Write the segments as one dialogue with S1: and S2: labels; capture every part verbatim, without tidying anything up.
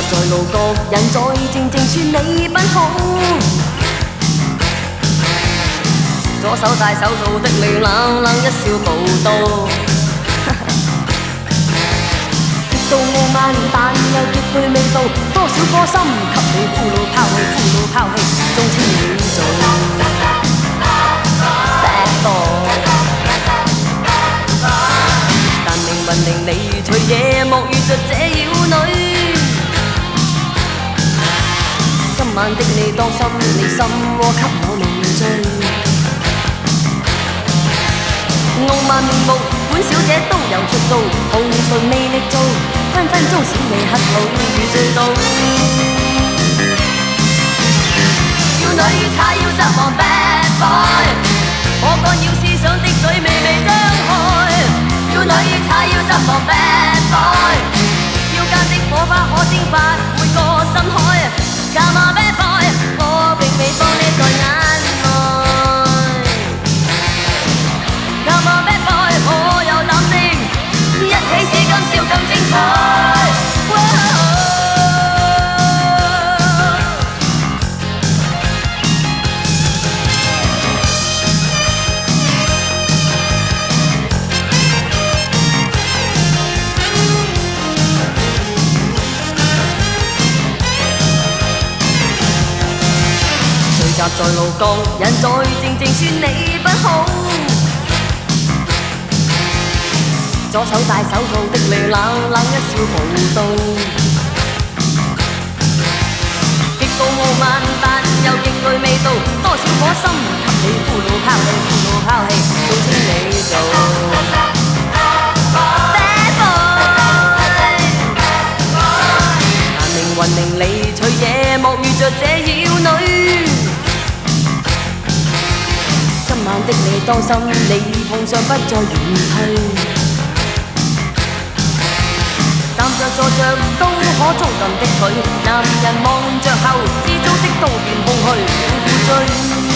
S1: 在路角，人在靜靜說你不好。左手戴手套的你冷冷一笑無道。極度傲慢，但又極具味道。多少顆心給你俘虜拋棄，俘虜拋棄，始終稱你做 bad boy。但命運令你隨夜幕遇着這妖女。今晚的你當心，你心窩給我弄醉。傲慢面目，本小姐都有着數，豪順魅力做，分分鐘使你乞討與醉倒。要女才要執望 bad boy， 可幹要思想的嘴微微張開。要女才要執望 bad boy， 要間的火花可蒸發每個深海。Come on bad boy， 我並未放你在眼內。Come on bad boy， 我有膽識，一起使今宵更精彩。聚集在路角，人在靜靜說你不好。左手戴手套的你冷冷一笑無道。極度傲慢，但又極具味道。多少顆心給你俘虜拋棄，俘虜拋棄，都稱你做 bad boy。但命運令你隨夜幕遇着這妖女。今晚的你當心，你碰上不再遠去。站着坐着都可捉緊的佢，男人望着後，知足的都變空虛，苦追。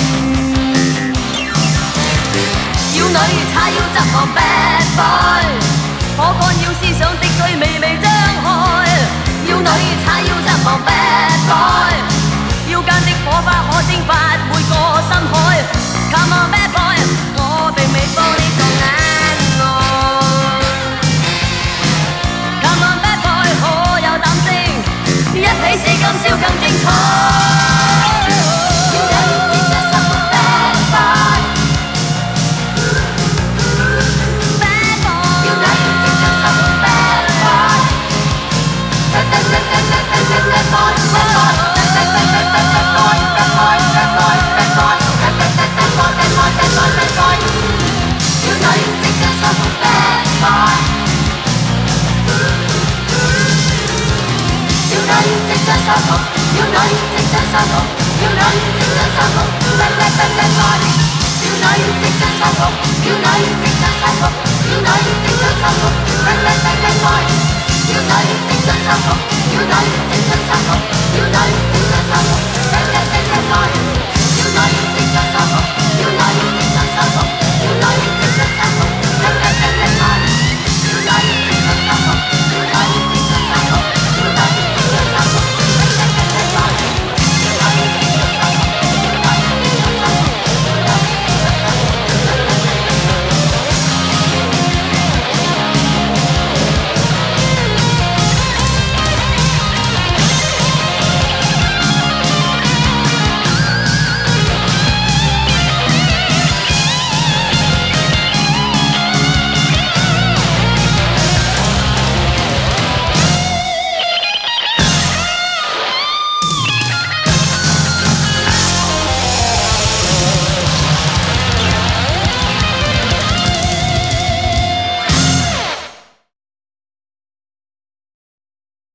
S1: 要女才要執望 bad boy， 可幹要思想的嘴微微張開。要女才要執望 bad boy， 要間的火花可蒸發每個深海。Come on bad boy， 我並未放你在眼內。Come on bad boy， 我有膽識，一起使今宵更精彩。要有熱情像十個 bad boy，bad boy， 要有熱情像十個 bad boy，bad boy，bad boy。要女即將收服 bad boy， 要女即將收服，要女即將收服，要女即將收服 bad bad bad bad boy， 要女即將收服，要女即將收服，要女即將收服 bad bad bad bad boy， 要女即將收服，要女即將收服，要女即將收服。